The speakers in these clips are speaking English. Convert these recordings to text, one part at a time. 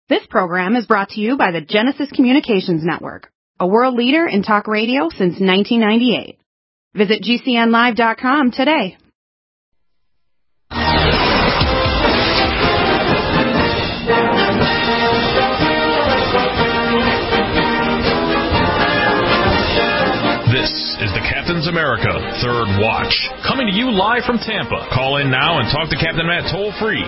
This program is brought to you by the Genesis Communications Network, a world leader in talk radio since 1998. Visit GCNlive.com today. This is the Captain's America Third Watch, coming to you live from Tampa. Call in now and talk to Captain Matt toll-free,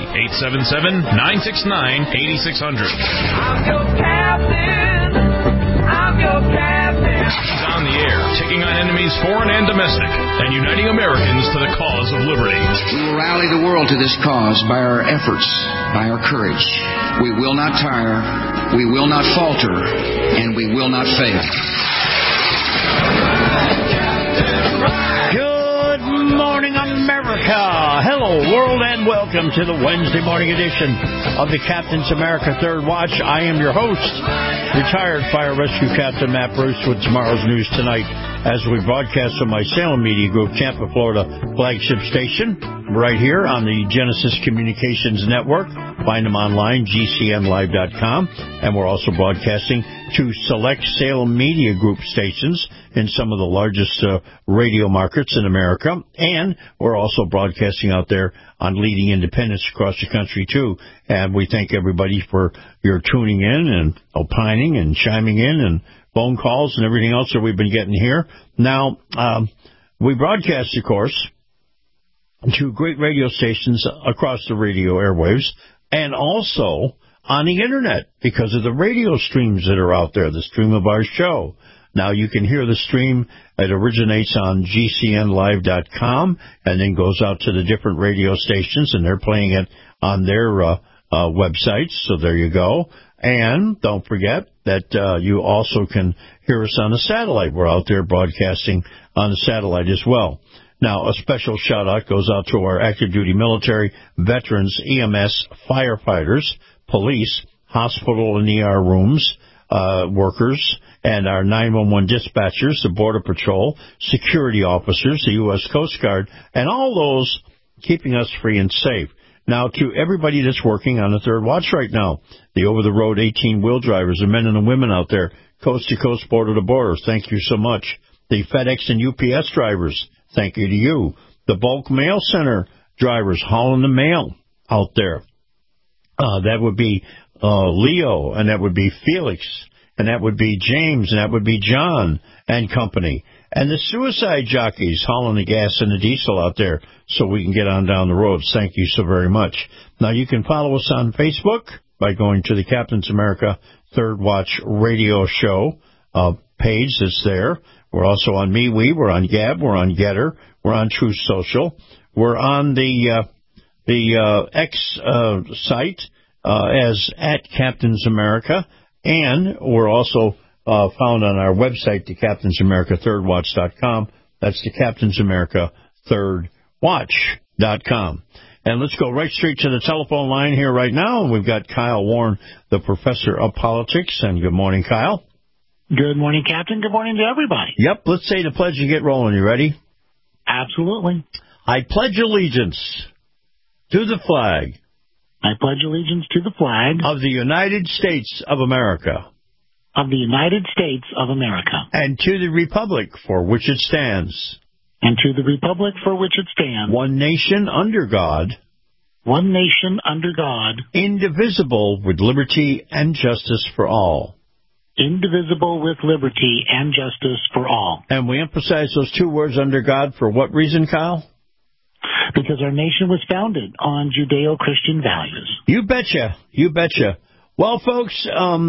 877-969-8600. I'm your captain. I'm your captain. He's on the air, taking on enemies foreign and domestic, and uniting Americans to the cause of liberty. We will rally the world to this cause by our efforts, by our courage. We will not tire, we will not falter, and we will not fail. Good morning, America. Hello, world, and welcome to the Wednesday morning edition of the Captain's America Third Watch. I am your host, retired Fire Rescue Captain Matt Bruce, with tomorrow's news tonight as we broadcast from my Salem Media Group, Tampa, Florida flagship station, right here on the Genesis Communications Network. Find them online, GCNlive.com, and we're also broadcasting to select Salem Media Group stations in some of the largest radio markets in America, and we're also broadcasting out there on leading independents across the country, too. And we thank everybody for your tuning in and opining and chiming in and phone calls and everything else that we've been getting here. Now, we broadcast, of course, to great radio stations across the radio airwaves and also on the Internet because of the radio streams that are out there, the stream of our show. Now, you can hear the stream. It originates on GCNlive.com and then goes out to the different radio stations, and they're playing it on their websites. So there you go. And don't forget that you also can hear us on the satellite. We're out there broadcasting on the satellite as well. Now, a special shout-out goes out to our active duty military, veterans, EMS, firefighters, police, hospital and ER rooms, workers, and our 911 dispatchers, the Border Patrol, security officers, the U.S. Coast Guard, and all those keeping us free and safe. Now, to everybody that's working on the Third Watch right now, the over-the-road 18-wheel drivers, the men and the women out there, coast-to-coast, border-to-border, thank you so much. The FedEx and UPS drivers, thank you to you. The bulk mail center drivers hauling the mail out there. That would be Leo, and that would be Felix, and that would be James, and that would be John and company. And the suicide jockeys hauling the gas and the diesel out there so we can get on down the roads. Thank you so very much. Now, you can follow us on Facebook by going to the Captain's America Third Watch radio show page that's there. We're also on MeWe. We're on Gab. We're on Getter. We're on Truth Social. We're on the X site as at Captain's America. And we're also found on our website, the CaptainsAmericaThirdWatch.com. That's the CaptainsAmericaThirdWatch.com. And let's go right straight to the telephone line here right now. And we've got Kyle Warren, the professor of politics. And good morning, Kyle. Good morning, Captain. Good morning to everybody. Yep, let's say the pledge and get rolling. You ready? Absolutely. I pledge allegiance to the flag. I pledge allegiance to the flag of the United States of America. Of the United States of America. And to the republic for which it stands. And to the republic for which it stands. One nation under God. One nation under God. Indivisible with liberty and justice for all. Indivisible with liberty and justice for all. And we emphasize those two words, under God, for what reason, Kyle? Because our nation was founded on Judeo-Christian values. You betcha. You betcha. Well, folks,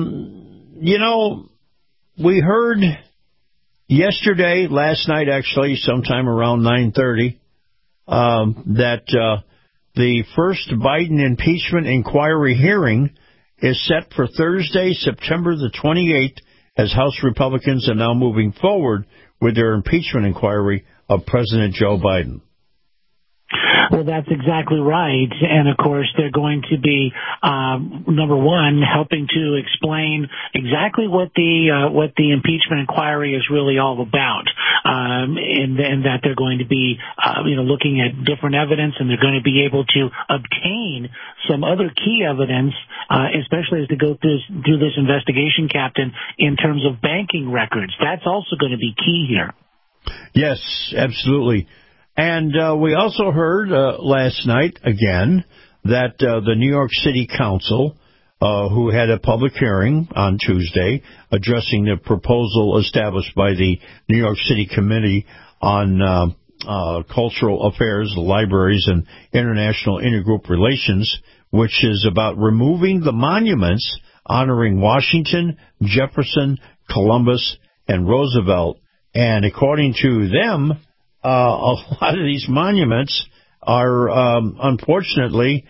we heard yesterday, last night actually, sometime around 9:30, that the first Biden impeachment inquiry hearing is set for Thursday, September the 28th, as House Republicans are now moving forward with their impeachment inquiry of President Joe Biden. Well, that's exactly right. And of course, they're going to be, number one, helping to explain exactly what the impeachment inquiry is really all about. And that they're going to be, looking at different evidence, and they're going to be able to obtain some other key evidence, especially as they go through this investigation, Captain, in terms of banking records. That's also going to be key here. Yes, absolutely. And we also heard last night, again, that the New York City Council, who had a public hearing on Tuesday addressing the proposal established by the New York City Committee on Cultural Affairs, Libraries, and International Intergroup Relations, which is about removing the monuments honoring Washington, Jefferson, Columbus, and Roosevelt. And according to them, a lot of these monuments are, unfortunately,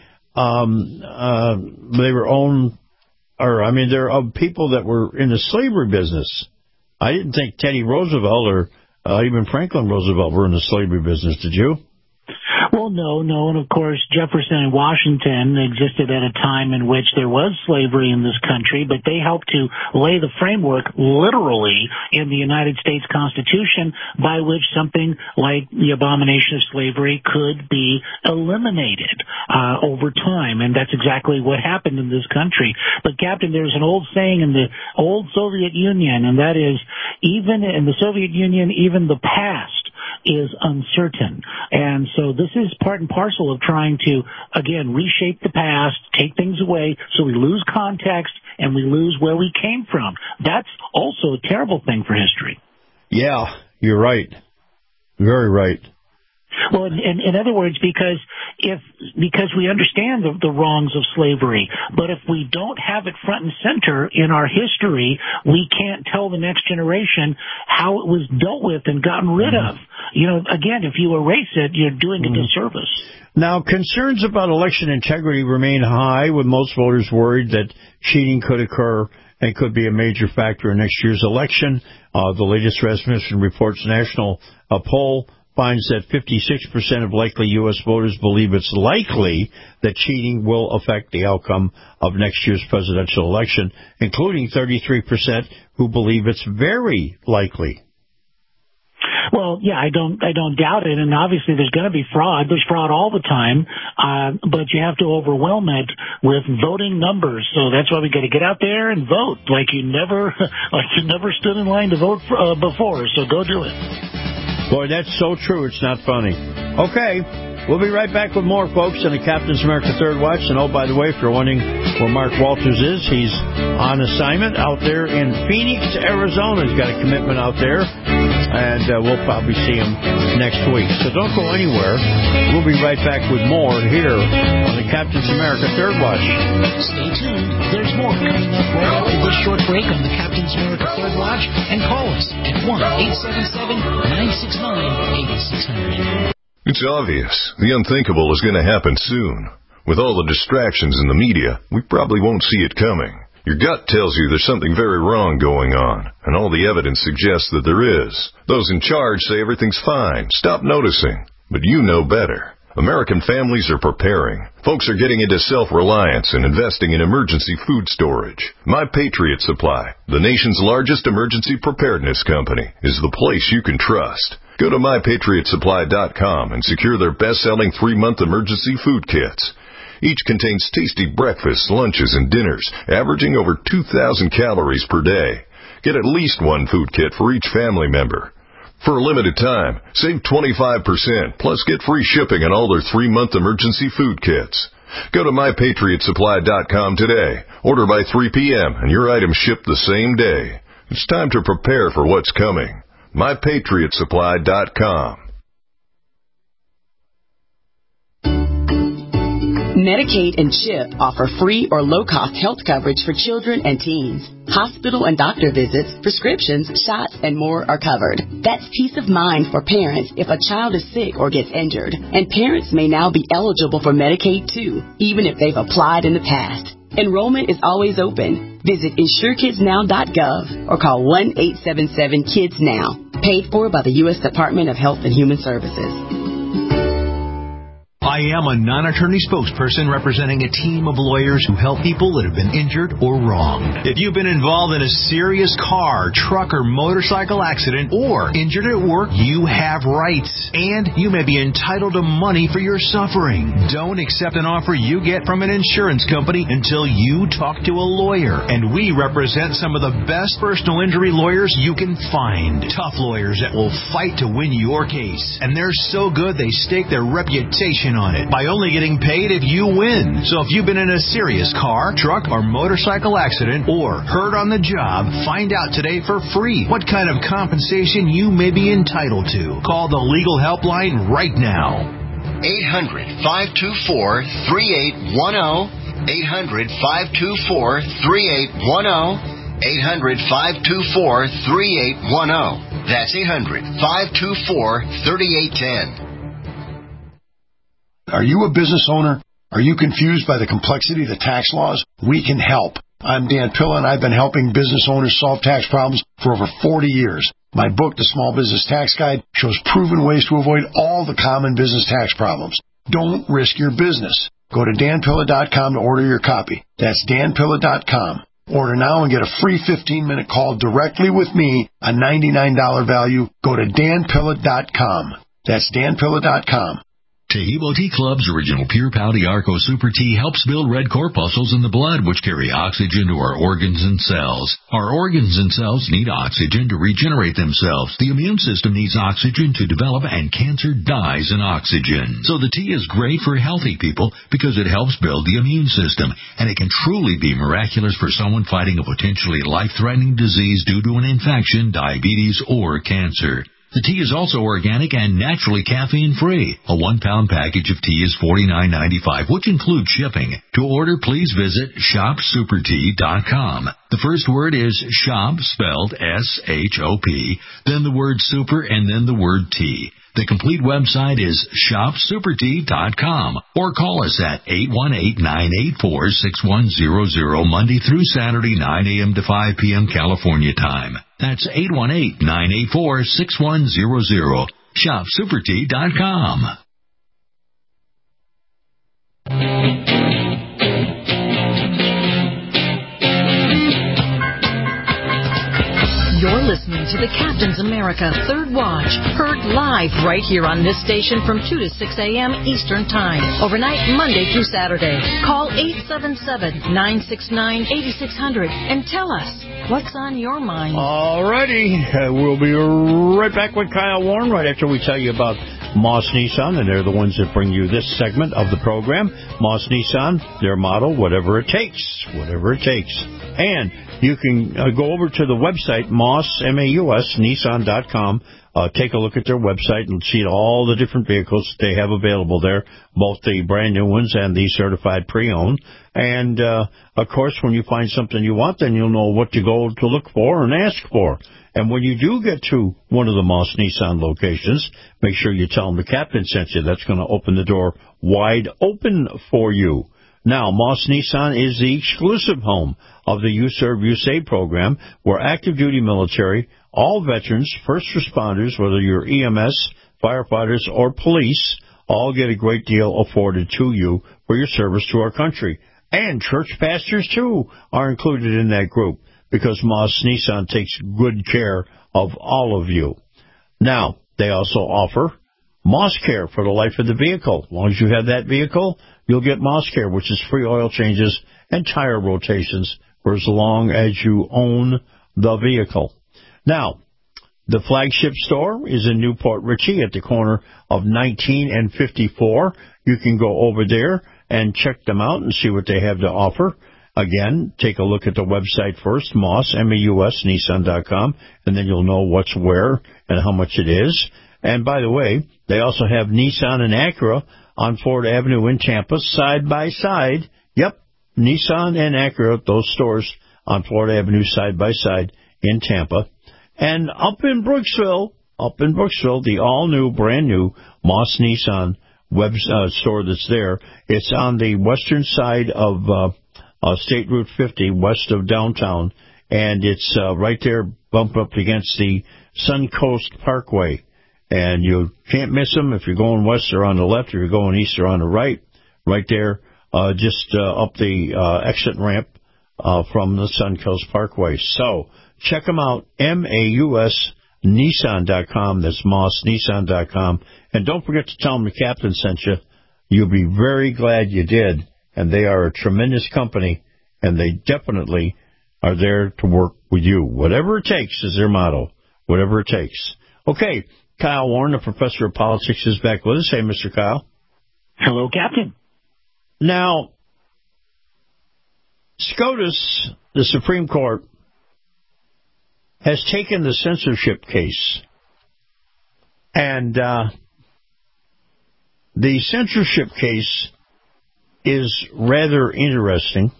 they were owned, they're of people that were in the slavery business. I didn't think Teddy Roosevelt or even Franklin Roosevelt were in the slavery business, did you? Well, no, and of course Jefferson and Washington existed at a time in which there was slavery in this country, but they helped to lay the framework literally in the United States Constitution by which something like the abomination of slavery could be eliminated over time, and that's exactly what happened in this country. But Captain, there's an old saying in the old Soviet Union, and that is, even in the Soviet Union, even the past is uncertain. And so this is part and parcel of trying to, again, reshape the past, take things away so we lose context and we lose where we came from. That's also a terrible thing for history. Yeah, you're right. Very right. Well, in other words, because we understand the wrongs of slavery, but if we don't have it front and center in our history, we can't tell the next generation how it was dealt with and gotten rid of. Again, if you erase it, you're doing a disservice. Now, concerns about election integrity remain high, with most voters worried that cheating could occur and could be a major factor in next year's election. The latest Rasmussen Reports national poll finds that 56% of likely U.S. voters believe it's likely that cheating will affect the outcome of next year's presidential election, including 33% who believe it's very likely. Well, yeah, I don't doubt it, and obviously there's going to be fraud. There's fraud all the time, but you have to overwhelm it with voting numbers. So that's why we got to get out there and vote like you never stood in line to vote before. So go do it. Boy, that's so true. It's not funny. Okay, we'll be right back with more, folks, on the Captain's America Third Watch. And, oh, by the way, if you're wondering where Mark Walters is, he's on assignment out there in Phoenix, Arizona. He's got a commitment out there, and we'll probably see him next week. So don't go anywhere. We'll be right back with more here on the Captain's America Third Watch. Stay tuned. There's more coming up right after this short break on the Captain's America Third Watch. And call us at 1-877-969-8600. It's obvious. The unthinkable is going to happen soon. With all the distractions in the media, we probably won't see it coming. Your gut tells you there's something very wrong going on, and all the evidence suggests that there is. Those in charge say everything's fine. Stop noticing. But you know better. American families are preparing. Folks are getting into self-reliance and investing in emergency food storage. My Patriot Supply, the nation's largest emergency preparedness company, is the place you can trust. Go to MyPatriotSupply.com and secure their best-selling 3-month emergency food kits. Each contains tasty breakfasts, lunches, and dinners, averaging over 2,000 calories per day. Get at least one food kit for each family member. For a limited time, save 25%, plus get free shipping on all their 3-month emergency food kits. Go to MyPatriotSupply.com today. Order by 3 p.m. and your items ship the same day. It's time to prepare for what's coming. MyPatriotSupply.com. Medicaid and CHIP offer free or low-cost health coverage for children and teens. Hospital and doctor visits, prescriptions, shots, and more are covered. That's peace of mind for parents if a child is sick or gets injured. And parents may now be eligible for Medicaid, too, even if they've applied in the past. Enrollment is always open. Visit InsureKidsNow.gov or call 1-877-KIDS-NOW. Paid for by the U.S. Department of Health and Human Services. I am a non-attorney spokesperson representing a team of lawyers who help people that have been injured or wronged. If you've been involved in a serious car, truck, or motorcycle accident or injured at work, you have rights, and you may be entitled to money for your suffering. Don't accept an offer you get from an insurance company until you talk to a lawyer, and we represent some of the best personal injury lawyers you can find. Tough lawyers that will fight to win your case, and they're so good they stake their reputation on it by only getting paid if you win. So if you've been in a serious car, truck, or motorcycle accident or hurt on the job, find out today for free what kind of compensation you may be entitled to. Call the legal helpline right now. 800-524-3810. 800-524-3810. 800-524-3810. That's 800-524-3810. Are you a business owner? Are you confused by the complexity of the tax laws? We can help. I'm Dan Pilla, and I've been helping business owners solve tax problems for over 40 years. My book, The Small Business Tax Guide, shows proven ways to avoid all the common business tax problems. Don't risk your business. Go to danpilla.com to order your copy. That's danpilla.com. Order now and get a free 15-minute call directly with me, a $99 value. Go to danpilla.com. That's danpilla.com. Taheebo Tea Club's original Pure Pouty Arco Super Tea helps build red corpuscles in the blood, which carry oxygen to our organs and cells. Our organs and cells need oxygen to regenerate themselves. The immune system needs oxygen to develop, and cancer dies in oxygen. So the tea is great for healthy people because it helps build the immune system, and it can truly be miraculous for someone fighting a potentially life-threatening disease due to an infection, diabetes, or cancer. The tea is also organic and naturally caffeine-free. A 1-pound package of tea is $49.95, which includes shipping. To order, please visit shopsupertea.com. The first word is shop, spelled S-H-O-P, then the word super, and then the word tea. The complete website is shopsupertea.com, or call us at 818-984-6100 Monday through Saturday, 9 a.m. to 5 p.m. California time. That's 818-984-6100. shopsupertea.com. You're listening to the Captain's America Third Watch, heard live right here on this station from 2 to 6 a.m. Eastern Time, overnight Monday through Saturday. Call 877-969-8600 and tell us what's on your mind. All righty. We'll be right back with Kyle Warren right after we tell you about Moss Nissan, and they're the ones that bring you this segment of the program. Moss Nissan, their motto, whatever it takes, whatever it takes. And you can go over to the website, Moss, M-A-U-S, Nissan.com. Take a look at their website and see all the different vehicles they have available there, both the brand new ones and the certified pre-owned. And, of course, when you find something you want, then you'll know what to go to look for and ask for. And when you do get to one of the Moss Nissan locations, make sure you tell them the captain sent you. That's going to open the door wide open for you. Now, Moss Nissan is the exclusive home of the You Serve, You Save program, where active duty military, all veterans, first responders, whether you're EMS, firefighters, or police, all get a great deal afforded to you for your service to our country. And church pastors, too, are included in that group, because Moss Nissan takes good care of all of you. Now, they also offer Moss Care for the life of the vehicle. As long as you have that vehicle, you'll get Moss Care, which is free oil changes and tire rotations for as long as you own the vehicle. Now, the flagship store is in Newport Richey at the corner of 19 and 54. You can go over there and check them out and see what they have to offer. Again, take a look at the website first, Moss, M-A-U-S, Nissan.com, and then you'll know what's where and how much it is. And by the way, they also have Nissan and Acura on Ford Avenue in Tampa, side by side. Yep, Nissan and Acura, those stores on Ford Avenue, side by side in Tampa. And up in Brooksville, the all-new, brand-new Moss Nissan web store that's there. It's on the western side of State Route 50, west of downtown, and it's right there, bumped up against the Suncoast Parkway. And you can't miss them if you're going west or on the left, if you're going east or on the right. Right there, just up the exit ramp from the Suncoast Parkway. So check them out, MAUSNissan.com. That's MausNissan.com. And don't forget to tell them the captain sent you. You'll be very glad you did. And they are a tremendous company, and they definitely are there to work with you. Whatever it takes is their motto. Whatever it takes. Okay, Kyle Warren, the professor of politics, is back with us. Hey, Mr. Kyle. Hello, Captain. Now, SCOTUS, the Supreme Court, has taken the censorship case. And the censorship case is rather interesting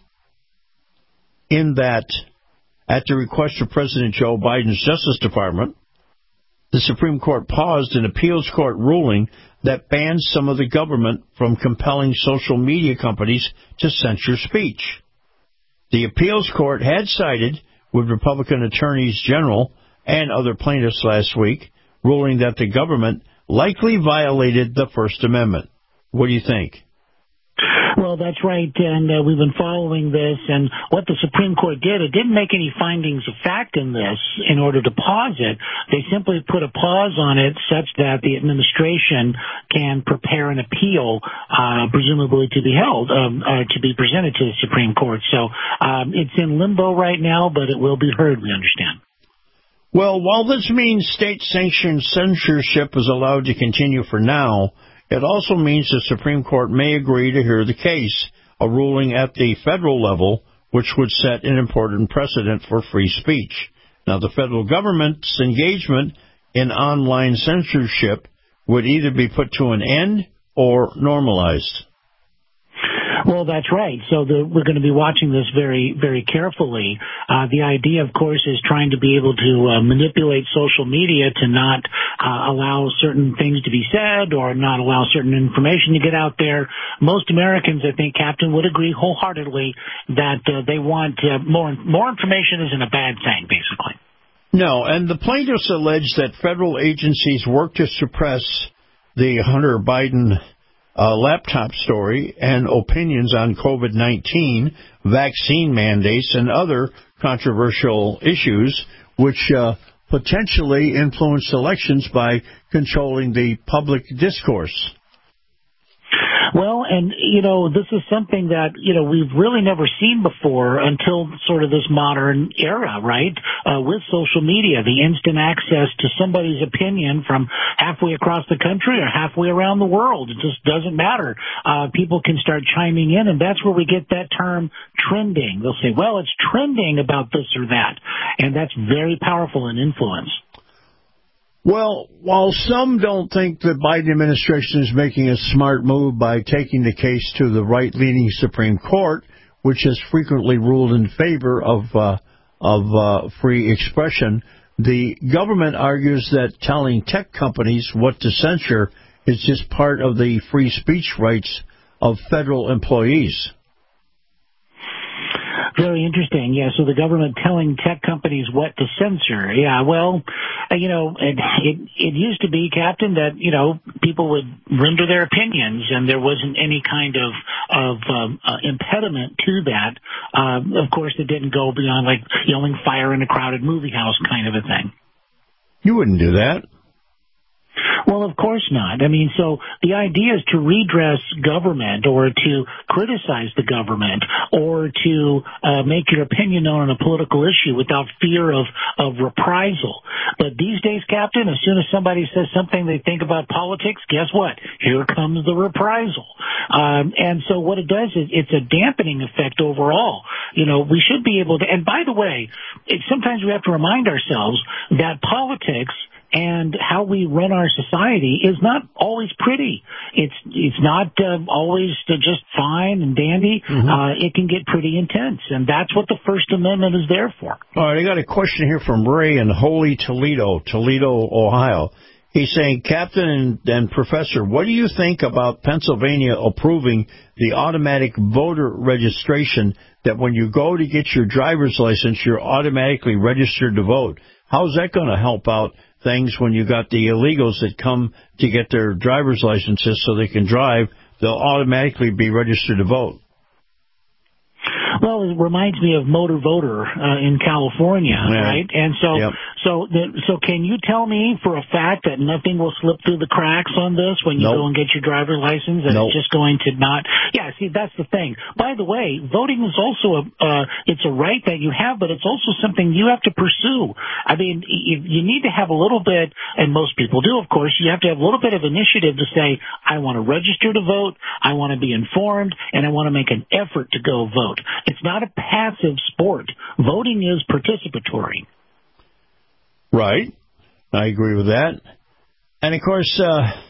in that, at the request of President Joe Biden's Justice Department, the Supreme Court paused an appeals court ruling that bans some of the government from compelling social media companies to censor speech. The appeals court had sided with Republican attorneys general and other plaintiffs last week, ruling that the government likely violated the First Amendment. What do you think? Well, that's right, and we've been following this, and what the Supreme Court did, it didn't make any findings of fact in this in order to pause it. They simply put a pause on it such that the administration can prepare an appeal, presumably to be held, to be presented to the Supreme Court. So it's in limbo right now, but it will be heard, we understand. Well, while this means state-sanctioned censorship is allowed to continue for now, it also means the Supreme Court may agree to hear the case, a ruling at the federal level, which would set an important precedent for free speech. Now, the federal government's engagement in online censorship would either be put to an end or normalized. Well, that's right. So we're going to be watching this very, very carefully. The idea, of course, is trying to be able to manipulate social media to not allow certain things to be said or not allow certain information to get out there. Most Americans, I think, Captain, would agree wholeheartedly that they want more information isn't a bad thing, basically. No, and the plaintiffs allege that federal agencies work to suppress the Hunter Biden laptop story and opinions on COVID-19, vaccine mandates, and other controversial issues, which potentially influence elections by controlling the public discourse. Well, and, this is something that, we've really never seen before until sort of this modern era, right? With social media, the instant access to somebody's opinion from halfway across the country or halfway around the world. It just doesn't matter. People can start chiming in, and that's where we get that term trending. They'll say, well, it's trending about this or that. And that's very powerful in influence. Well, while some don't think the Biden administration is making a smart move by taking the case to the right-leaning Supreme Court, which has frequently ruled in favor of free expression, the government argues that telling tech companies what to censor is just part of the free speech rights of federal employees. Very interesting. Yeah, so the government telling tech companies what to censor. Yeah, well, it used to be, Captain, that, people would render their opinions and there wasn't any kind of impediment to that. Of course, it didn't go beyond, like, yelling fire in a crowded movie house kind of a thing. You wouldn't do that. Well, of course not. I mean, so the idea is to redress government or to criticize the government or to make your opinion known on a political issue without fear of reprisal. But these days, Captain, as soon as somebody says something they think about politics, guess what? Here comes the reprisal. And so what it does is it's a dampening effect overall. We should be able to, and by the way, sometimes we have to remind ourselves that politics and how we run our society is not always pretty. It's not always just fine and dandy. Mm-hmm. It can get pretty intense, and that's what the First Amendment is there for. All right, I got a question here from Ray in Holy Toledo, Ohio. He's saying, Captain and Professor, what do you think about Pennsylvania approving the automatic voter registration that when you go to get your driver's license, you're automatically registered to vote? How's that going to help out things when you got the illegals that come to get their driver's licenses so they can drive, they'll automatically be registered to vote. Well, it reminds me of Motor Voter in California, right? And so can you tell me for a fact that nothing will slip through the cracks on this when you go and get your driver's license? And it's just going to not? Yeah, see, that's the thing. By the way, voting is also it's a right that you have, but it's also something you have to pursue. I mean, you need to have a little bit, and most people do, of course. You have to have a little bit of initiative to say, I want to register to vote, I want to be informed, and I want to make an effort to go vote. It's not a passive sport. Voting is participatory. Right. I agree with that. And, of course,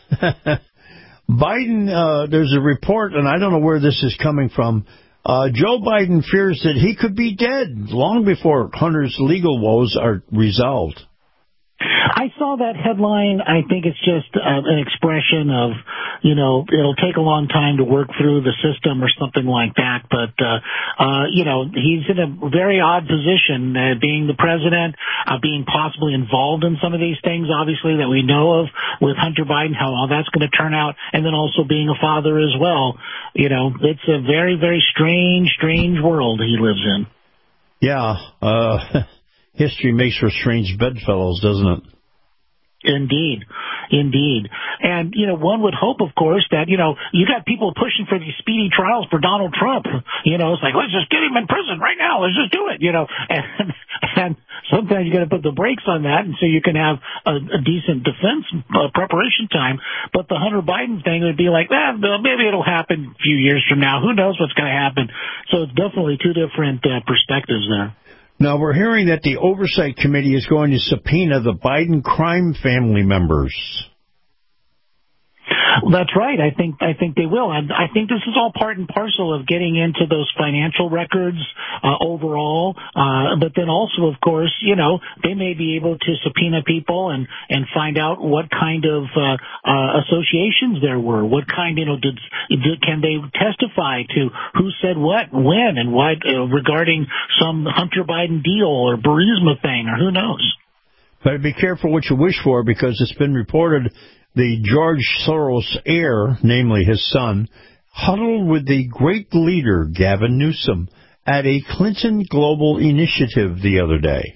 Biden, there's a report, and I don't know where this is coming from. Joe Biden fears that he could be dead long before Hunter's legal woes are resolved. I saw that headline. I think it's just an expression of, it'll take a long time to work through the system or something like that. But, he's in a very odd position, being the president, being possibly involved in some of these things, obviously, that we know of with Hunter Biden, how all that's going to turn out, and then also being a father as well. It's a very, very strange world he lives in. Yeah, history makes for strange bedfellows, doesn't it? Indeed. And, one would hope, of course, that, you got people pushing for these speedy trials for Donald Trump. It's like, let's just get him in prison right now. Let's just do it, And sometimes you got to put the brakes on that, and so you can have a decent defense preparation time. But the Hunter Biden thing would be like, maybe it'll happen a few years from now. Who knows what's going to happen? So it's definitely two different perspectives there. Now, we're hearing that the Oversight Committee is going to subpoena the Biden crime family members. That's right. I think they will. And I think this is all part and parcel of getting into those financial records overall. But then also, of course, they may be able to subpoena people and find out what kind of associations there were. What kind, can they testify to who said what, when, and why regarding some Hunter Biden deal or Burisma thing, or who knows. But be careful what you wish for, because it's been reported the George Soros heir, namely his son, huddled with the great leader Gavin Newsom at a Clinton Global Initiative the other day.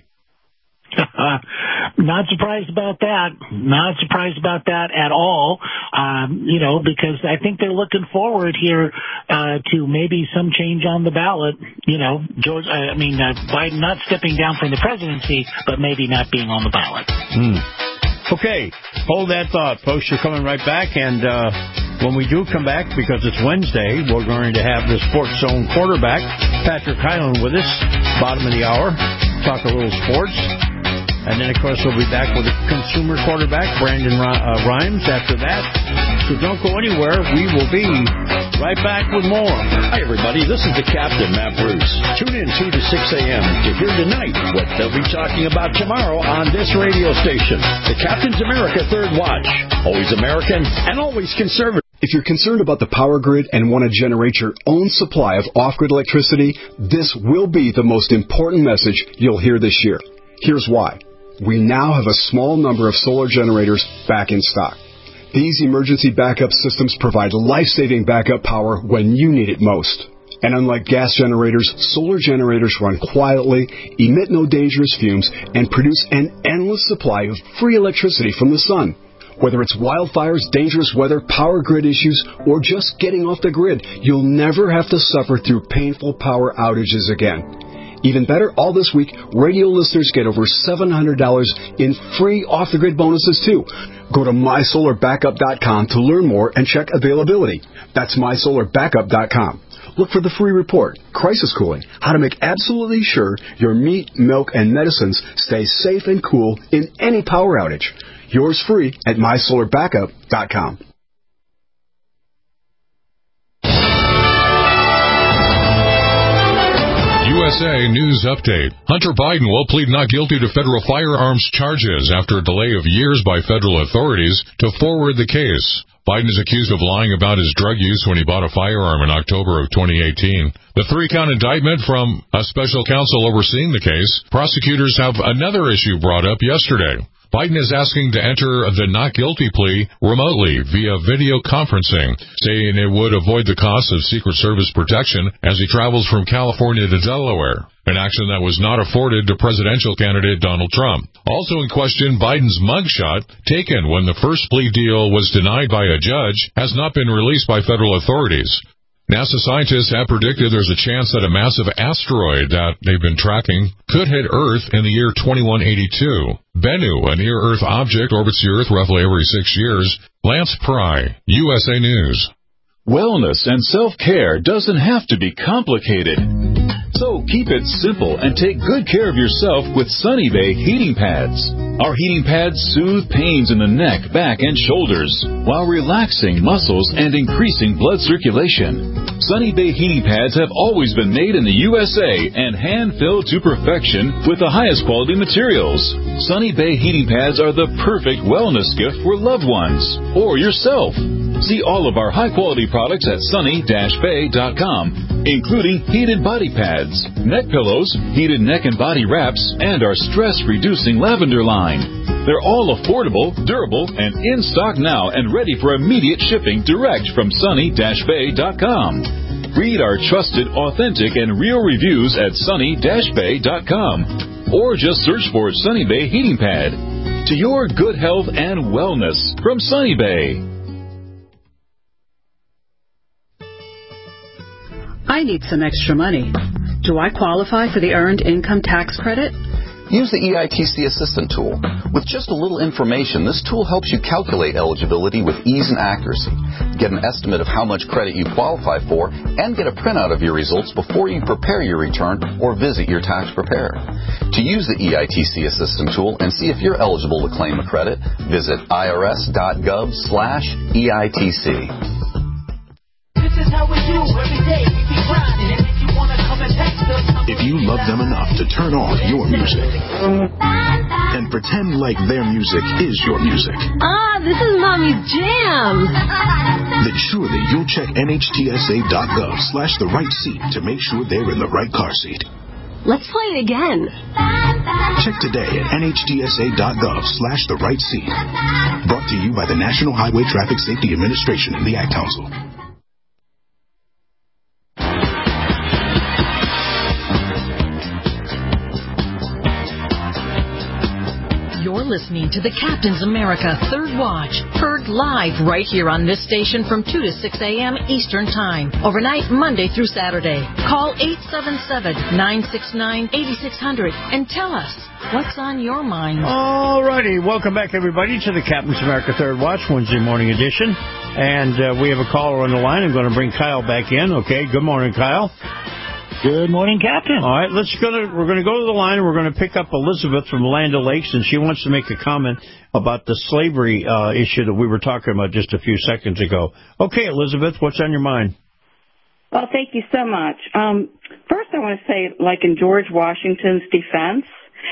Not surprised about that. Not surprised about that at all. Because I think they're looking forward here to maybe some change on the ballot. Biden not stepping down from the presidency, but maybe not being on the ballot. Okay, hold that thought, folks. You're coming right back, and when we do come back, because it's Wednesday, we're going to have the Sports Zone quarterback, Patrick Hyland, with us, bottom of the hour, talk a little sports. And then, of course, we'll be back with the consumer quarterback, Brandon Rhymes, after that. So don't go anywhere. We will be right back with more. Hi, everybody. This is the Captain, Matt Bruce. Tune in 2 to 6 a.m. to hear tonight what they'll be talking about tomorrow on this radio station. The Captain's America Third Watch. Always American and always conservative. If you're concerned about the power grid and want to generate your own supply of off-grid electricity, this will be the most important message you'll hear this year. Here's why. We now have a small number of solar generators back in stock. These emergency backup systems provide life-saving backup power when you need it most. And unlike gas generators, solar generators run quietly, emit no dangerous fumes, and produce an endless supply of free electricity from the sun. Whether it's wildfires, dangerous weather, power grid issues, or just getting off the grid, you'll never have to suffer through painful power outages again. Even better, all this week, radio listeners get over $700 in free off-the-grid bonuses, too. Go to MySolarBackup.com to learn more and check availability. That's MySolarBackup.com. Look for the free report, Crisis Cooling, how to make absolutely sure your meat, milk, and medicines stay safe and cool in any power outage. Yours free at MySolarBackup.com. USA News Update. Hunter Biden will plead not guilty to federal firearms charges after a delay of years by federal authorities to forward the case. Biden is accused of lying about his drug use when he bought a firearm in October of 2018. The 3-count indictment from a special counsel overseeing the case. Prosecutors have another issue brought up yesterday. Biden is asking to enter the not guilty plea remotely via video conferencing, saying it would avoid the cost of Secret Service protection as he travels from California to Delaware, an action that was not afforded to presidential candidate Donald Trump. Also in question, Biden's mugshot, taken when the first plea deal was denied by a judge, has not been released by federal authorities. NASA scientists have predicted there's a chance that a massive asteroid that they've been tracking could hit Earth in the year 2182. Bennu, a near-Earth object, orbits the Earth roughly every 6 years. Lance Pry, USA News. Wellness and self-care doesn't have to be complicated. So keep it simple and take good care of yourself with Sunny Bay heating pads. Our heating pads soothe pains in the neck, back, and shoulders while relaxing muscles and increasing blood circulation. Sunny Bay heating pads have always been made in the USA and hand-filled to perfection with the highest quality materials. Sunny Bay heating pads are the perfect wellness gift for loved ones or yourself. See all of our high-quality products at sunny-bay.com, including heated body pads, neck pillows, heated neck and body wraps, and our stress-reducing lavender line. They're all affordable, durable, and in stock now and ready for immediate shipping direct from sunny-bay.com. Read our trusted, authentic, and real reviews at sunny-bay.com, or just search for Sunny Bay Heating Pad. To your good health and wellness from Sunny Bay. I need some extra money. Do I qualify for the Earned Income Tax Credit? Use the EITC Assistant tool. With just a little information, this tool helps you calculate eligibility with ease and accuracy, get an estimate of how much credit you qualify for, and get a printout of your results before you prepare your return or visit your tax preparer. To use the EITC Assistant tool and see if you're eligible to claim a credit, visit irs.gov/EITC. This is how we do every day. We be grinding, and if you wanna come and text us, if you love them enough to turn off your music and pretend like their music is your music. This is Mommy's jam. Then surely you'll check NHTSA.gov/the right seat to make sure they're in the right car seat. Let's play it again. Check today at NHTSA.gov/the right seat. Brought to you by the National Highway Traffic Safety Administration and the Ad Council. You're listening to the Captain's America Third Watch, heard live right here on this station from 2 to 6 a.m. Eastern Time, overnight Monday through Saturday. Call 877-969-8600 and tell us what's on your mind. All righty. Welcome back, everybody, to the Captain's America Third Watch, Wednesday morning edition. And we have a caller on the line. I'm going to bring Kyle back in. Okay, good morning, Kyle. Good morning, Captain. All right, we're going to go to the line, and we're going to pick up Elizabeth from Land O'Lakes, and she wants to make a comment about the slavery issue that we were talking about just a few seconds ago. Okay, Elizabeth, what's on your mind? Well, thank you so much. First, I want to say, like in George Washington's defense,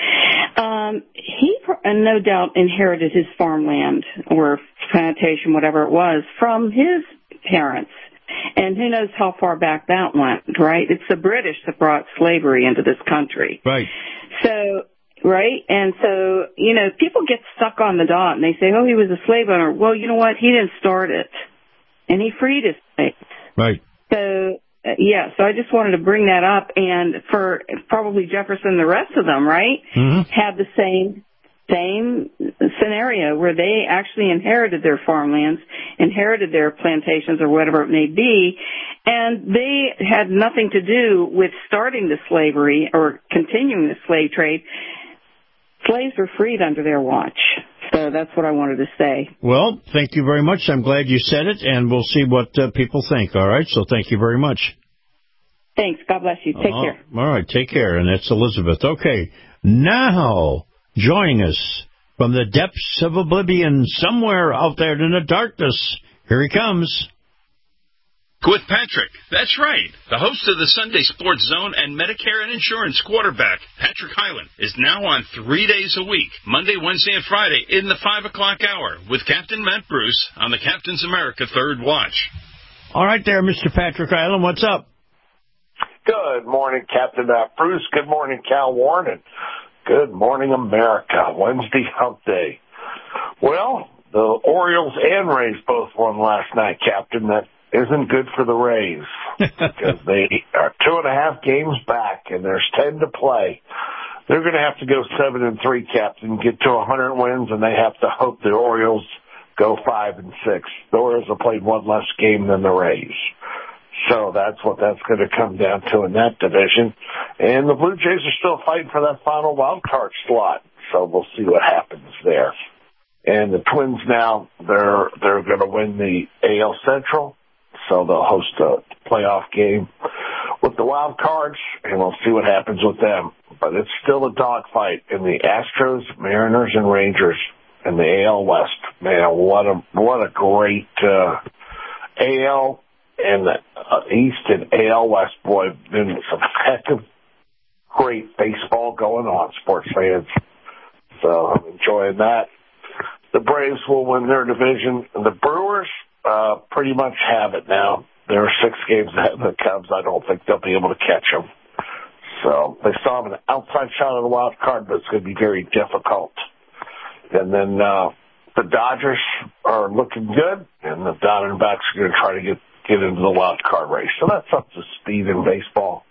he no doubt inherited his farmland or plantation, whatever it was, from his parents. And who knows how far back that went, right? It's the British that brought slavery into this country. Right. So, right? And so, you know, people get stuck on the dot and they say, oh, he was a slave owner. Well, you know what? He didn't start it. And he freed his slaves. Right. So, so I just wanted to bring that up. And for probably Jefferson and the rest of them, right, had the same scenario where they actually inherited their farmlands, inherited their plantations or whatever it may be, and they had nothing to do with starting the slavery or continuing the slave trade. Slaves were freed under their watch. So that's what I wanted to say. Well, thank you very much. I'm glad you said it, and we'll see what people think. All right, so thank you very much. Thanks. God bless you. Take care. All right, take care. And that's Elizabeth. Okay, now joining us from the depths of oblivion, somewhere out there in the darkness, here he comes. With Patrick. That's right. The host of the Sunday Sports Zone and Medicare and Insurance quarterback, Patrick Hyland, is now on 3 days a week, Monday, Wednesday, and Friday in the 5 o'clock hour with Captain Matt Bruce on the Captain's America Third Watch. All right there, Mr. Patrick Hyland. What's up? Good morning, Captain Matt Bruce. Good morning, Cal Warren. And Good morning, America. Wednesday hump day. Well, the Orioles and Rays both won last night, Captain. That isn't good for the Rays because they are 2.5 games back, and there's 10 to play. They're going to have to go 7-3, Captain, get to 100 wins, and they have to hope the Orioles go 5-6. The Orioles have played one less game than the Rays. So that's what that's going to come down to in that division. And the Blue Jays are still fighting for that final wild card slot. So we'll see what happens there. And the Twins now, they're going to win the AL Central. So they'll host a playoff game with the wild cards, and we'll see what happens with them. But it's still a dogfight in the Astros, Mariners, and Rangers in the AL West. Man, what a great AL and the East and AL West, boy. Been some heck of great baseball going on, sports fans. So I'm enjoying that. The Braves will win their division. The Brewers pretty much have it now. There are 6 games ahead of the Cubs. I don't think they'll be able to catch them. So they still have an outside shot of the wild card, but it's going to be very difficult. And then the Dodgers are looking good, and the Diamondbacks are going to try to get into the wild card race. So that's up to speed in baseball.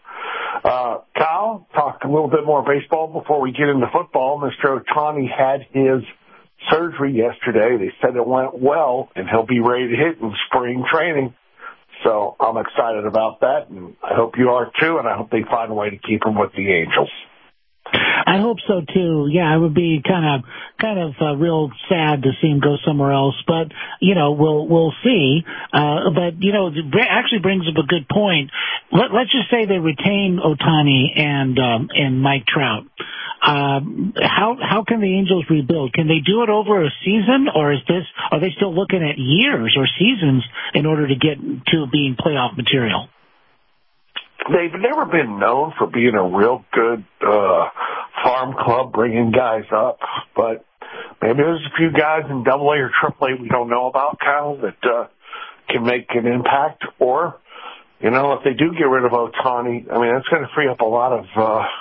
Kyle, talk a little bit more baseball before we get into football. Mr. Ohtani had his surgery yesterday. They said it went well, and he'll be ready to hit in spring training. So I'm excited about that, and I hope you are too, and I hope they find a way to keep him with the Angels. I hope so too. Yeah, it would be kind of real sad to see him go somewhere else, but we'll see. But it actually brings up a good point. Let's just say they retain Ohtani and Mike Trout. How can the Angels rebuild? Can they do it over a season, or are they still looking at years or seasons in order to get to being playoff material? They've never been known for being a real good farm club, bringing guys up, but maybe there's a few guys in AA or AAA we don't know about, Kyle, that can make an impact. Or, if they do get rid of Ohtani, that's going to free up a lot of,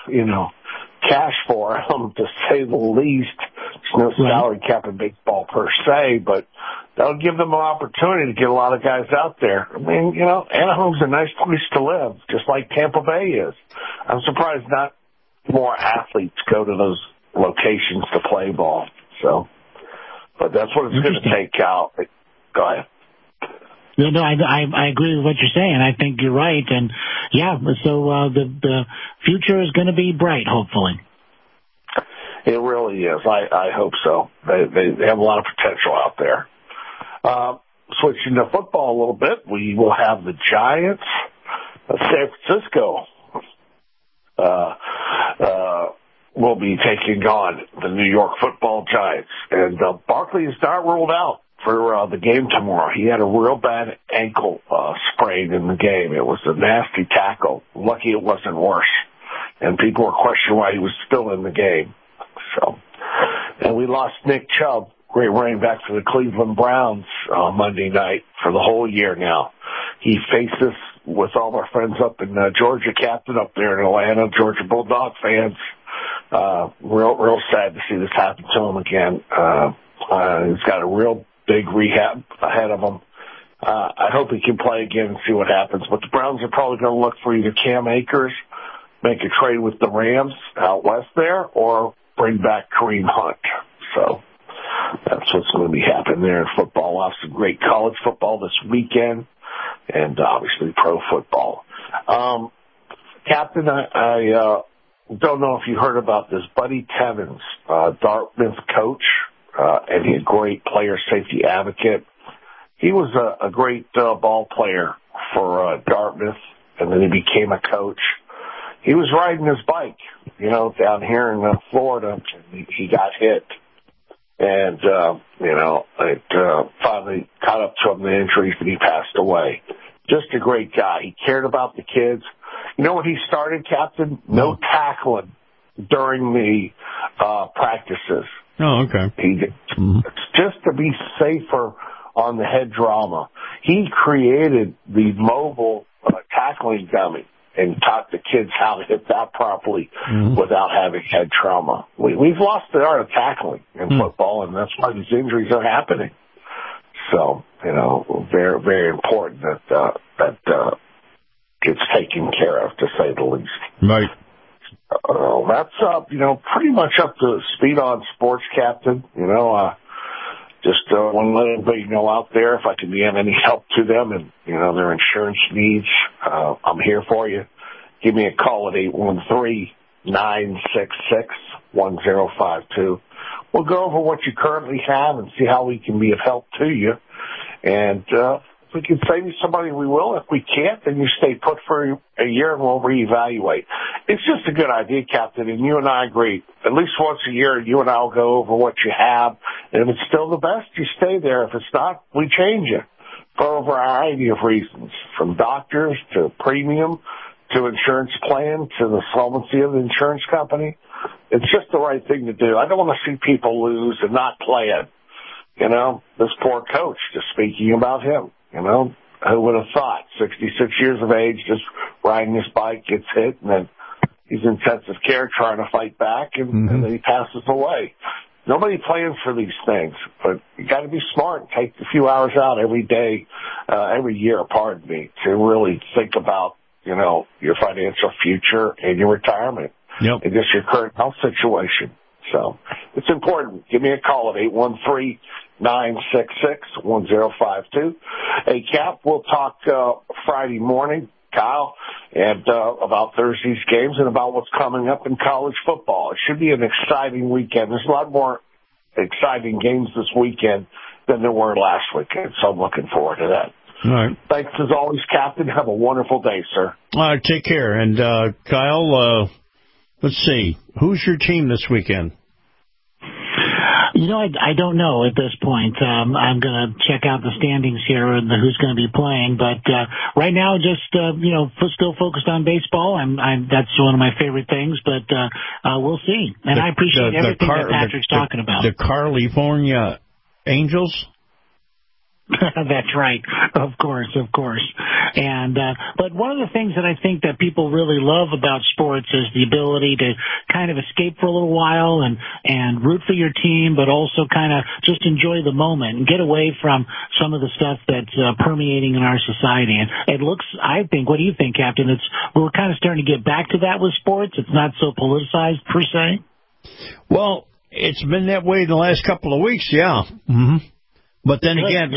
cash for him, to say the least. There's no salary cap in baseball per se, but that'll give them an opportunity to get a lot of guys out there. Anaheim's a nice place to live, just like Tampa Bay is. I'm surprised not more athletes go to those locations to play ball. So, but that's what it's going to take, Cal. Go ahead. No, I agree with what you're saying. I think you're right. And, so the future is going to be bright, hopefully. It really is. I hope so. They have a lot of potential out there. Switching to football a little bit, we will have the Giants of San Francisco will be taking on the New York Football Giants. And Barkley is not ruled out for the game tomorrow. He had a real bad ankle sprain in the game. It was a nasty tackle. Lucky it wasn't worse. And people were questioning why he was still in the game. And we lost Nick Chubb, great running back for the Cleveland Browns, Monday night for the whole year now. He faced us with all our friends up in Georgia, Captain, up there in Atlanta, Georgia Bulldog fans. Real sad to see this happen to him again. He's got a real big rehab ahead of him. I hope he can play again and see what happens. But the Browns are probably going to look for either Cam Akers, make a trade with the Rams out west there, or bring back Kareem Hunt. So that's what's going to be happening there in football. We'll have some great college football this weekend, and obviously pro football. Captain, I don't know if you heard about this. Buddy Tevins, Dartmouth coach, and he's a great player safety advocate. He was a great ball player for Dartmouth, and then he became a coach. He was riding his bike, down here in Florida, and he got hit. And, it finally caught up to him, the injuries, and he passed away. Just a great guy. He cared about the kids. You know what he started, Captain? No tackling during the practices. Oh, okay. Just to be safer on the head drama. He created the mobile tackling dummy, and taught the kids how to hit that properly without having head trauma. We've lost the art of tackling in football, and that's why these injuries are happening. So, very, very important that gets taken care of, to say the least. Right. That's pretty much up to speed on sports, Captain. Just want to let everybody know out there, if I can be of any help to them and, their insurance needs, I'm here for you. Give me a call at 813-966-1052. We'll go over what you currently have and see how we can be of help to you. And if we can save you somebody, we will. If we can't, then you stay put for a year and we'll reevaluate. It's just a good idea, Captain, and you and I agree. At least once a year, you and I will go over what you have. And if it's still the best, you stay there. If it's not, we change you for a variety of reasons, from doctors to premium to insurance plan to the solvency of the insurance company. It's just the right thing to do. I don't want to see people lose and not play it. This poor coach, just speaking about him, who would have thought, 66 years of age, just riding his bike, gets hit, and then he's in intensive care trying to fight back, and then he passes away. Nobody plans for these things, but you got to be smart and take a few hours out every day, every year, to really think about, your financial future and your retirement. Yep. And just your current health situation. So it's important. Give me a call at 813-966-1052. Hey, Cap, we'll talk Friday morning, Kyle, and about Thursday's games and about what's coming up in college football. It should be an exciting weekend. There's a lot more exciting games this weekend than there were last weekend, so I'm looking forward to that. All right. Thanks as always, Captain. Have a wonderful day, sir. All right, take care. And, Kyle, let's see. Who's your team this weekend? I don't know at this point. I'm going to check out the standings here and who's going to be playing. But right now, just still focused on baseball. That's one of my favorite things. But we'll see. And I appreciate everything that Patrick's talking about. The California Angels. That's right. Of course. And, but one of the things that I think that people really love about sports is the ability to kind of escape for a little while and root for your team, but also kind of just enjoy the moment and get away from some of the stuff that's permeating in our society. And it looks, I think, what do you think, Captain? We're kind of starting to get back to that with sports. It's not so politicized per se. Well, it's been that way the last couple of weeks. Yeah. Mm-hmm. But then again,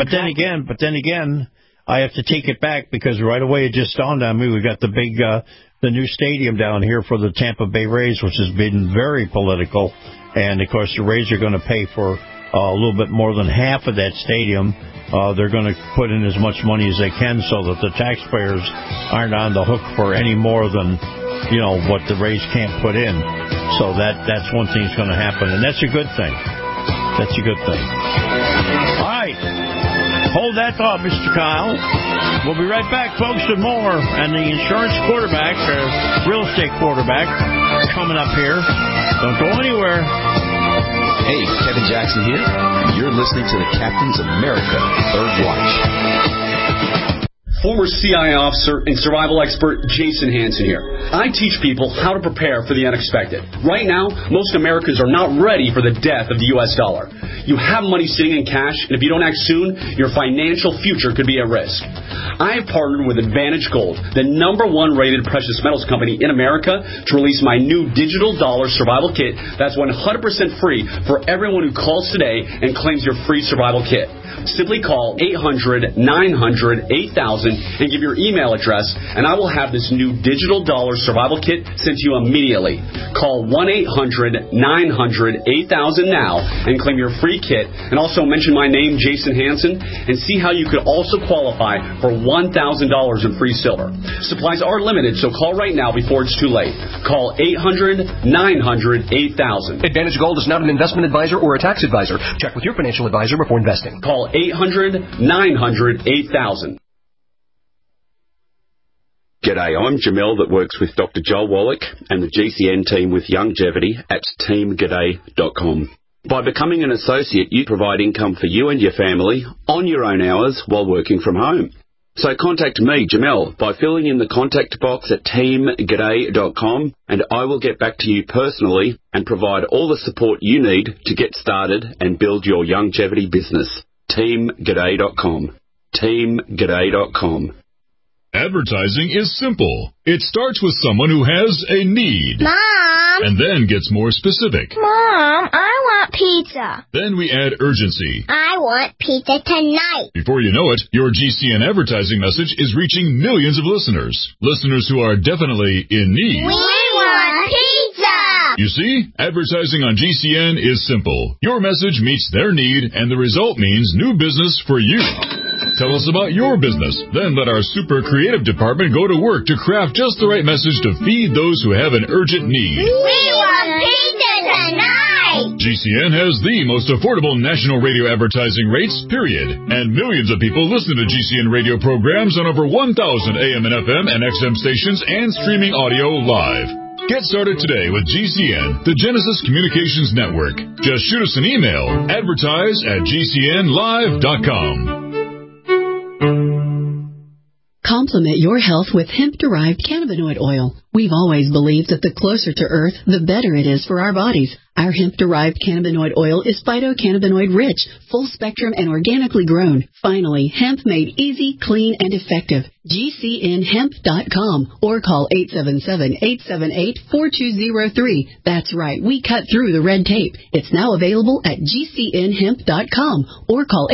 I have to take it back because right away it just dawned on me we got the new stadium down here for the Tampa Bay Rays, which has been very political, and of course the Rays are going to pay for a little bit more than half of that stadium. They're going to put in as much money as they can so that the taxpayers aren't on the hook for any more than what the Rays can't put in. So that's one thing that's going to happen, and that's a good thing. That's a good thing. All right. Hold that thought, Mr. Kyle. We'll be right back, folks, with more. And the insurance quarterback, real estate quarterback, coming up here. Don't go anywhere. Hey, Kevin Jackson here. You're listening to the Captain's America Third Watch. Former CIA officer and survival expert Jason Hansen here. I teach people how to prepare for the unexpected. Right now, most Americans are not ready for the death of the U.S. dollar. You have money sitting in cash, and if you don't act soon, your financial future could be at risk. I have partnered with Advantage Gold, the #1 rated precious metals company in America, to release my new digital dollar survival kit that's 100% free for everyone who calls today and claims your free survival kit. Simply call 800-900-8000 and give your email address, and I will have this new digital dollar survival kit sent to you immediately. Call 1-800-900-8000 now and claim your free kit, and also mention my name, Jason Hansen, and see how you could also qualify for $1,000 in free silver. Supplies are limited, so call right now before it's too late. Call 800-900-8000. Advantage Gold is not an investment advisor or a tax advisor. Check with your financial advisor before investing. Call 800-900-8000. G'day, I'm Jamel that works with Dr. Joel Wallach and the GCN team with Longevity at teamg'day.com. By becoming an associate, you provide income for you and your family on your own hours while working from home. So contact me, Jamel, by filling in the contact box at teamg'day.com, and I will get back to you personally and provide all the support you need to get started and build your longevity business. teamg'day.com. teamg'day.com. Advertising is simple. It starts with someone who has a need. Mom! And then gets more specific. Mom, I want pizza. Then we add urgency. I want pizza tonight. Before you know it, your GCN advertising message is reaching millions of listeners. Listeners who are definitely in need. We want pizza! You see, advertising on GCN is simple. Your message meets their need, and the result means new business for you. Tell us about your business. Then let our super creative department go to work to craft just the right message to feed those who have an urgent need. We want pizza tonight! GCN has the most affordable national radio advertising rates, period. And millions of people listen to GCN radio programs on over 1,000 AM and FM and XM stations and streaming audio live. Get started today with GCN, the Genesis Communications Network. Just shoot us an email, advertise@gcnlive.com. Complement your health with hemp-derived cannabinoid oil. We've always believed that the closer to Earth, the better it is for our bodies. Our hemp-derived cannabinoid oil is phytocannabinoid-rich, full-spectrum, and organically grown. Finally, hemp made easy, clean, and effective. GCNhemp.com or call 877-878-4203. That's right, we cut through the red tape. It's now available at GCNhemp.com or call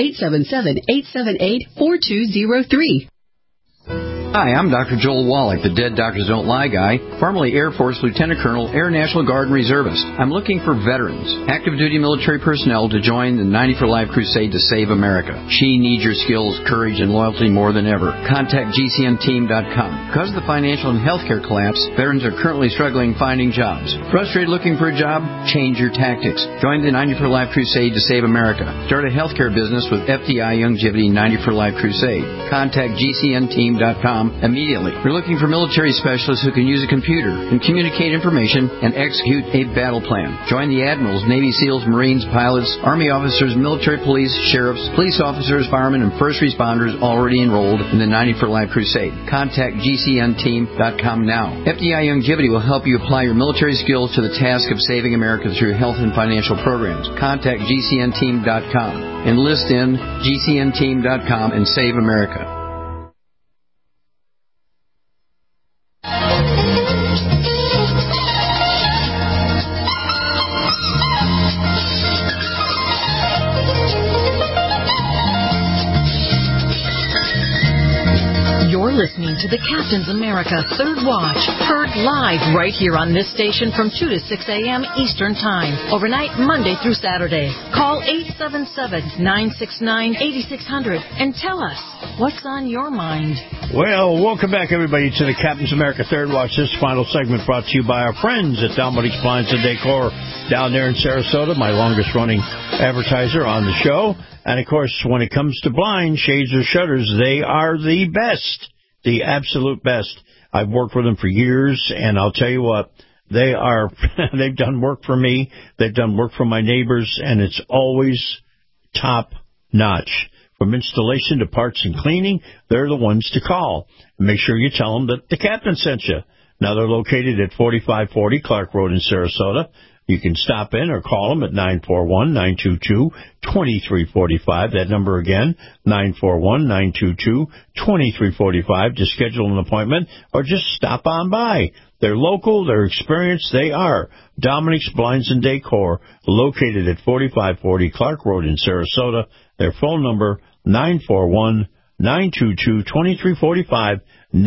877-878-4203. Hi, I'm Dr. Joel Wallach, the Dead Doctors Don't Lie guy, formerly Air Force Lieutenant Colonel, Air National Guard and Reservist. I'm looking for veterans, active duty military personnel to join the 90 for Life crusade to save America. She needs your skills, courage, and loyalty more than ever. Contact GCNteam.com. Because of the financial and healthcare collapse, veterans are currently struggling finding jobs. Frustrated looking for a job? Change your tactics. Join the 90 for Life crusade to save America. Start a healthcare business with FDI Longevity 90 for Life crusade. Contact GCNteam.com immediately. We're looking for military specialists who can use a computer and communicate information and execute a battle plan. Join the admirals, Navy SEALs, Marines, pilots, Army officers, military police, sheriffs, police officers, firemen, and first responders already enrolled in the 90 for Life crusade. Contact GCNteam.com now. FDI Longevity will help you apply your military skills to the task of saving America through health and financial programs. Contact GCNteam.com. Enlist in GCNteam.com and save America. You're listening to the Captain's America Third Watch, heard live right here on this station from 2 to 6 a.m. Eastern Time, overnight Monday through Saturday. Call 877-969-8600 and tell us what's on your mind. Well, welcome back, everybody, to the Captain's America Third Watch. This final segment brought to you by our friends at Dominic's Blinds and Decor down there in Sarasota, my longest-running advertiser on the show. And, of course, when it comes to blinds, shades, or shutters, they are the best, the absolute best. I've worked with them for years, and I'll tell you what, they've done work for me, they've done work for my neighbors, and it's always top-notch. From installation to parts and cleaning, they're the ones to call. Make sure you tell them that the captain sent you. Now, they're located at 4540 Clark Road in Sarasota. You can stop in or call them at 941-922-2345. That number again, 941-922-2345 to schedule an appointment or just stop on by. They're local, they're experienced, they are. Dominic's Blinds and Decor, located at 4540 Clark Road in Sarasota. Their phone number, 941-922-2345,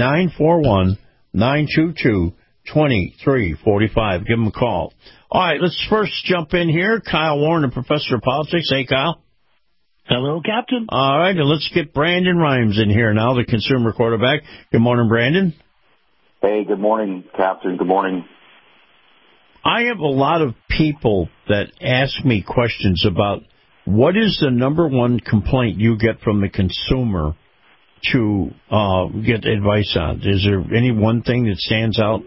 941-922-2345. Give them a call. All right, let's first jump in here. Kyle Warren, a professor of politics. Hey, Kyle. Hello, Captain. All right, and let's get Brandon Rhymes in here now, the consumer quarterback. Good morning, Brandon. Hey, good morning, Captain. Good morning. I have a lot of people that ask me questions about what is the number one complaint you get from the consumer to get advice on. Is there any one thing that stands out?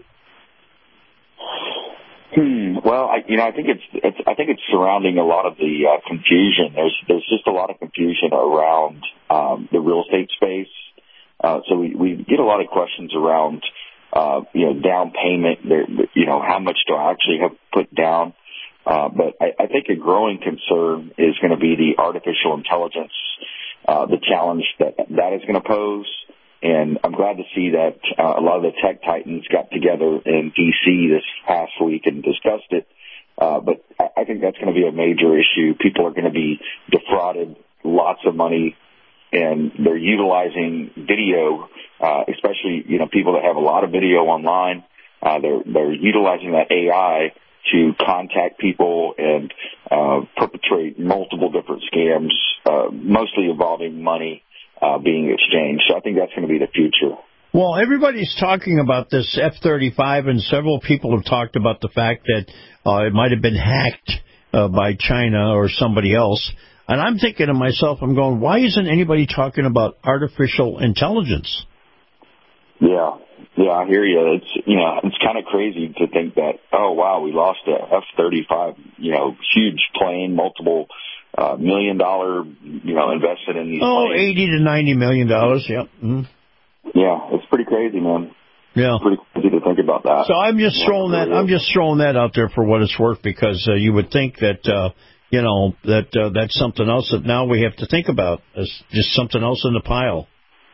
Well, I think it's surrounding a lot of the confusion. There's just a lot of confusion around the real estate space. So we get a lot of questions around, down payment, how much do I actually have put down? But I think a growing concern is going to be the artificial intelligence, the challenge that is going to pose. And I'm glad to see that a lot of the tech titans got together in D.C. this past week and discussed it. But I think that's going to be a major issue. People are going to be defrauded lots of money, and they're utilizing video, especially, people that have a lot of video online. They're utilizing that AI to contact people and perpetrate multiple different scams, mostly involving money being exchanged. So I think that's going to be the future. Well, everybody's talking about this F-35, and several people have talked about the fact that it might have been hacked by China or somebody else. And I'm thinking to myself, I'm going, why isn't anybody talking about artificial intelligence? Yeah, I hear you. It's kind of crazy to think that, oh, wow, we lost a F-35, huge plane, multiple $1 million, invested in these planes. $80 to $90 million, yep. Mm-hmm. Yeah, it's pretty crazy, man. Yeah, it's pretty crazy to think about that. So I'm just throwing that out there for what it's worth, because you would think that that's something else that now we have to think about. It's just something else in the pile.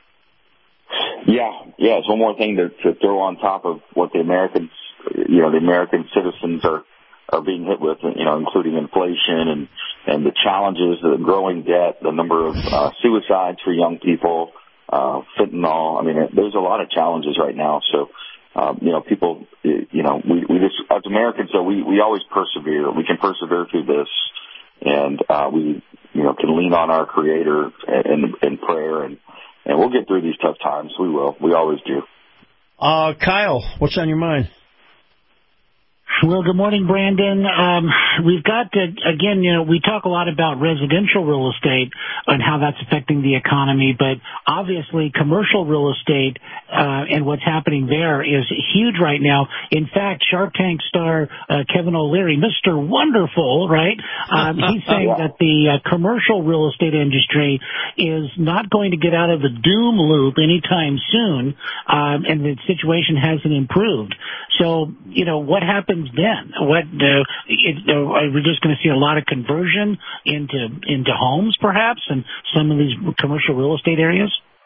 Yeah, it's one more thing to throw on top of what the American citizens are being hit with, including inflation and the challenges, the growing debt, the number of suicides for young people, fentanyl. I mean, there's a lot of challenges right now. So, people, we just, as Americans, so we always persevere. We can persevere through this, and we, can lean on our Creator in prayer, and we'll get through these tough times. We will. We always do. Kyle, what's on your mind? Well, good morning, Brandon. We've got to, again, we talk a lot about residential real estate and how that's affecting the economy, but obviously commercial real estate and what's happening there is huge right now. In fact, Shark Tank star Kevin O'Leary, Mr. Wonderful, right? He's saying that the commercial real estate industry is not going to get out of the doom loop anytime soon, and the situation hasn't improved. So, what happens then? Are we just going to see a lot of conversion into homes, perhaps, in some of these commercial real estate areas?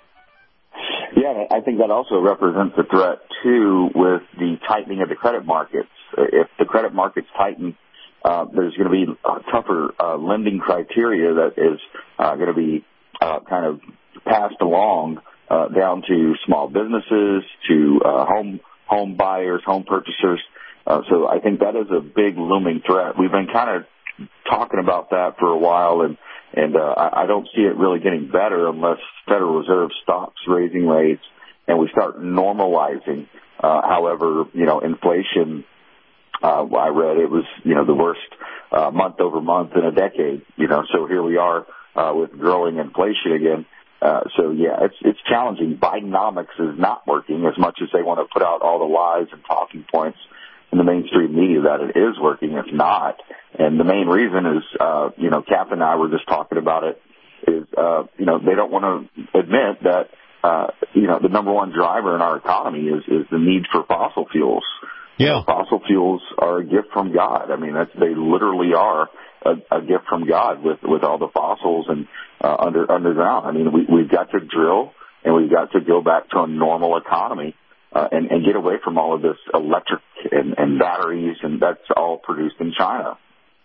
Yeah, I think that also represents a threat, too, with the tightening of the credit markets. If the credit markets tighten, there's going to be tougher lending criteria that is going to be kind of passed along down to small businesses, to home buyers, home purchasers. So I think that is a big looming threat. We've been kind of talking about that for a while, and I don't see it really getting better unless Federal Reserve stops raising rates and we start normalizing. However, inflation, I read it was, the worst month over month in a decade, so here we are with growing inflation again. So yeah, it's challenging. Bidenomics is not working as much as they want to put out all the lies and talking points in the mainstream media that it is working. It's not. And the main reason is, Cap and I were just talking about it, is, they don't want to admit that, the number one driver in our economy is the need for fossil fuels. Yeah. Fossil fuels are a gift from God. I mean, they literally are a gift from God with all the fossils and, underground. I mean, we've got to drill, and we've got to go back to a normal economy. And get away from all of this electric and batteries, and that's all produced in China.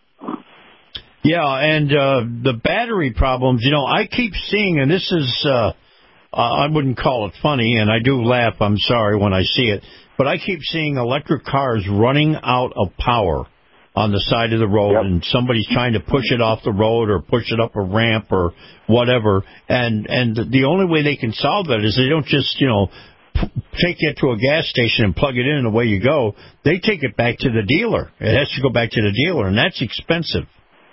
Yeah, and the battery problems, I keep seeing, and this is, I wouldn't call it funny, and I do laugh, I'm sorry, when I see it, but I keep seeing electric cars running out of power on the side of the road, and somebody's trying to push it off the road or push it up a ramp or whatever, and the only way they can solve that is they don't just, take it to a gas station and plug it in and away you go. They take it back to the dealer. It has to go back to the dealer, and that's expensive.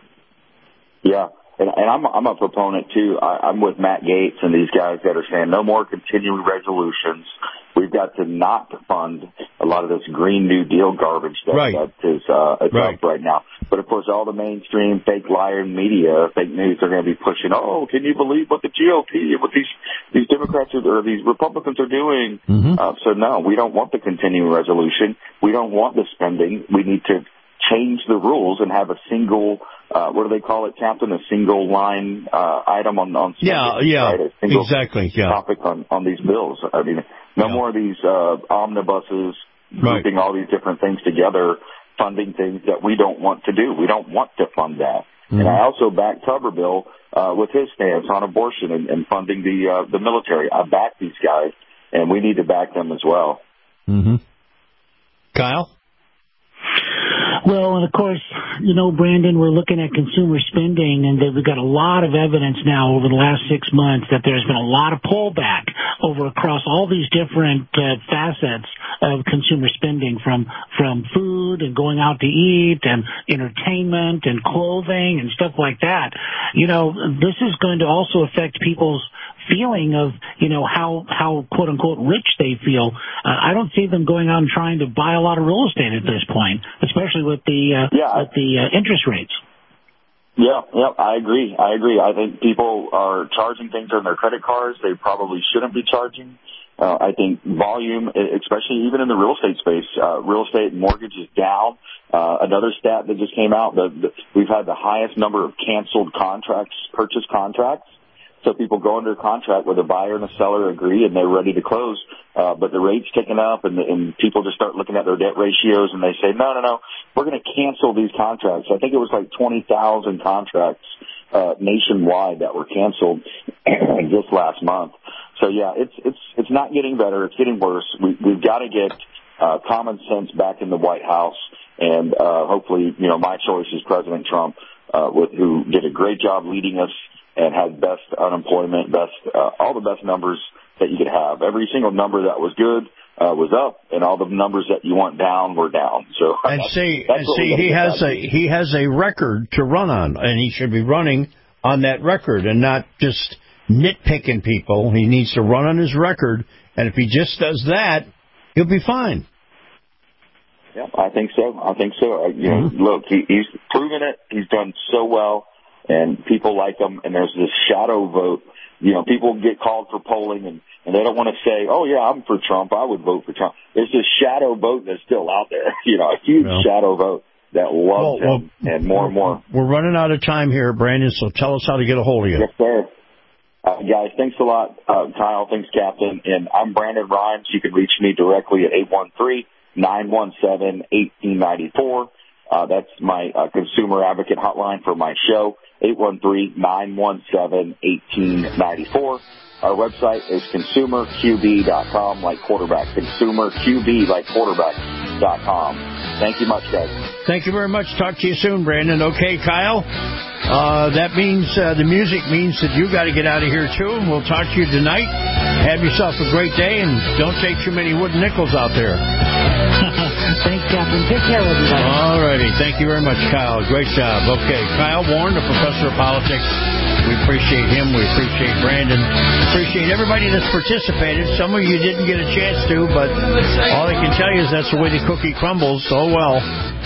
Yeah, and I'm a proponent, too. I'm with Matt Gaetz and these guys that are saying no more continuing resolutions. We've got to not fund a lot of this Green New Deal garbage that is up right now. But, of course, all the mainstream fake liar media, fake news, are going to be pushing, oh, can you believe what the GOP, what these Democrats or these Republicans are doing? So, no, we don't want the continuing resolution. We don't want the spending. We need to change the rules and have a single, what do they call it, Captain? A single line item on spending. Yeah, right? A single exactly. topic on these bills. I mean, no more of these omnibuses grouping all these different things together, funding things that we don't want to do. We don't want to fund that. And I also back Tuberville with his stance on abortion and funding the military. I back these guys, and we need to back them as well. Kyle? Well, and of course, you know, Brandon, we're looking at consumer spending, and we've got a lot of evidence now over the last 6 months that there's been a lot of pullback over across all these different facets of consumer spending, from food and going out to eat and entertainment and clothing and stuff like that. You know, this is going to also affect people's feeling of, you know, how quote unquote rich they feel. I don't see them going out and trying to buy a lot of real estate at this point, especially with the interest rates. Yeah, I agree. I think people are charging things on their credit cards they probably shouldn't be charging. I think volume, especially even in the real estate space, real estate mortgage is down. Another stat that just came out, we've had the highest number of canceled contracts, purchase contracts. So people go under contract where the buyer and the seller agree and they're ready to close, but the rate's ticking up and people just start looking at their debt ratios and they say, no, we're going to cancel these contracts. I think it was like 20,000 contracts nationwide that were canceled just last month. So yeah, it's not getting better. It's getting worse. We've got to get common sense back in the White House, and hopefully, you know, my choice is President Trump, who did a great job leading us and had best unemployment, all the best numbers that you could have. Every single number that was good was up, and all the numbers that you want down were down. So he has a record to run on, and he should be running on that record and not just nitpicking people. He needs to run on his record, and if he just does that, he'll be fine. Yeah, I think so. You know, look, he's proven it. He's done so well. And people like him, and there's this shadow vote. You know, people get called for polling, and they don't want to say, oh, yeah, I'm for Trump. I would vote for Trump. There's this shadow vote that's still out there, you know, a huge shadow vote that loves him, and more. We're running out of time here, Brandon, so tell us how to get a hold of you. Yes, sir. Guys, thanks a lot, Kyle. Thanks, Captain. And I'm Brandon Rhymes. You can reach me directly at 813-917-1894. That's my consumer advocate hotline for my show, 813-917-1894. Our website is consumerqb.com, like quarterback. Consumerqb, like quarterback.com. Thank you much, guys. Thank you very much. Talk to you soon, Brandon. Okay, Kyle? That means the music means that you got to get out of here, too. We'll talk to you tonight. Have yourself a great day, and don't take too many wooden nickels out there. Thanks, Captain. Take care, everybody. All righty. Thank you very much, Kyle. Great job. Okay, Kyle Warren, the professor of politics. We appreciate him. We appreciate Brandon. Appreciate everybody that's participated. Some of you didn't get a chance to, but all I can tell you is that's the way the cookie crumbles. Oh, well.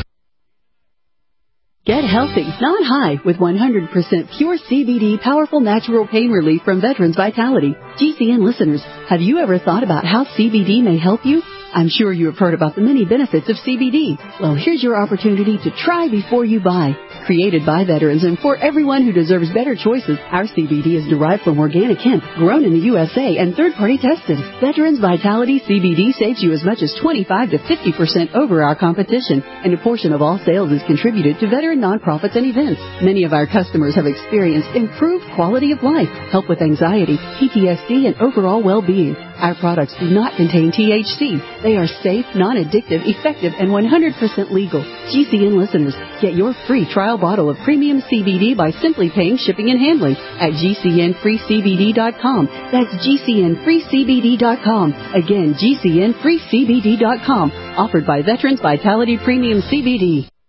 Get healthy, not high, with 100% pure CBD powerful natural pain relief from Veterans Vitality. GCN listeners, have you ever thought about how CBD may help you? I'm sure you have heard about the many benefits of CBD. Well, here's your opportunity to try before you buy. Created by veterans and for everyone who deserves better choices, our CBD is derived from organic hemp, grown in the USA, and third-party tested. Veterans Vitality CBD saves you as much as 25 to 50% over our competition, and a portion of all sales is contributed to veteran nonprofits and events. Many of our customers have experienced improved quality of life, help with anxiety, PTSD, and overall well-being. Our products do not contain THC. They are safe, non-addictive, effective, and 100% legal. GCN listeners, get your free trial bottle of premium CBD by simply paying shipping and handling at GCNFreeCBD.com. That's GCNFreeCBD.com. Again, GCNFreeCBD.com. Offered by Veterans Vitality Premium CBD.